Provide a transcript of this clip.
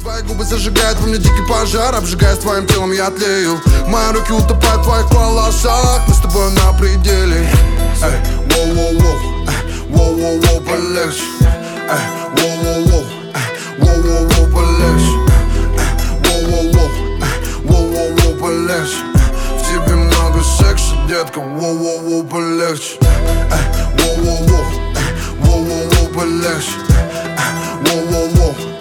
Твои губы зажигают во мне дикий пожар. Обжигаясь твоим телом, я тлею. Мои руки утопают в твоих волосах. Мы с тобой на пределе. Эй, воу-воу-воу, воу-воу-воу, полегче. Эй, воу-воу-воу, воу-воу-воу, полегче. Воу-воу-воу, воу-воу-воу, полегче. В тебе много секса, детка. Воу-воу-воу, полегче. Эй, воу-воу-воу, воу-воу-воу, полегче. Воу-воу-воу.